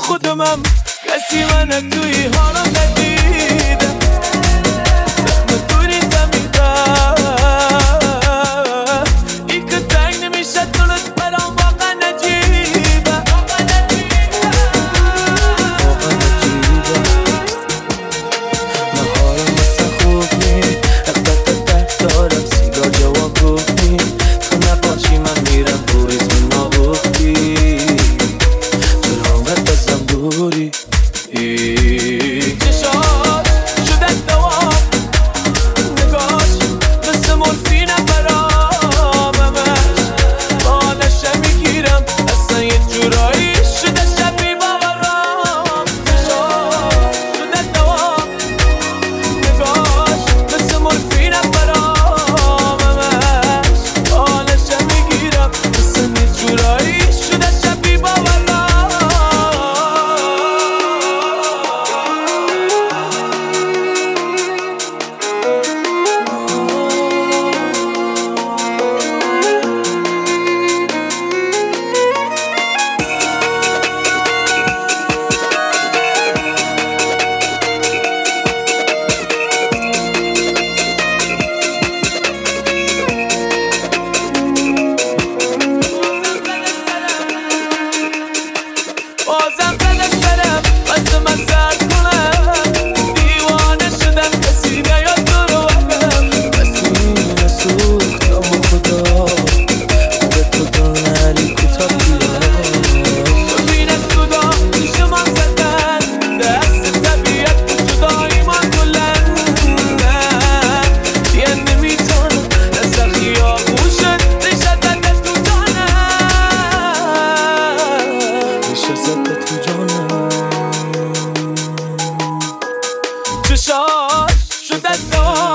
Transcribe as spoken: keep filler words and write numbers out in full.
خودمم کسی من توی حالم ندیده زخم دوری تمیدم این که تنگ نمیشه دلت برام واقعا نجیبه واقعا نجیبه نهارم مثل خوب نی اقدر درد دارم سیگار جواب گفت نی تو نباشی من میرم تو ریتم نابختی چرا انقدر بزم دوری چشاش شده دوام نگاش مثل مورفینم برام همش بالشه میگیرم اصلا یه جورایی شده شبیه باورام چشاش شده دوام نگاش مثل مورفینم برام همش بالشه میگیرم اصلا یه جورایی شده شبیه باورام بازم زده سرم بس من سرد کنم دیوانه شدم کسی نیاد تو رو وقتم بسینه سوختم و خدا به تو دل نری کوتا بیا ببین از خدا شما زدن دست طبیعت تو جدایی من کلندم یه نمیتونم از خیابون شد ریشه زده تو جانم ریشه زده تو جانم چشاش شده دار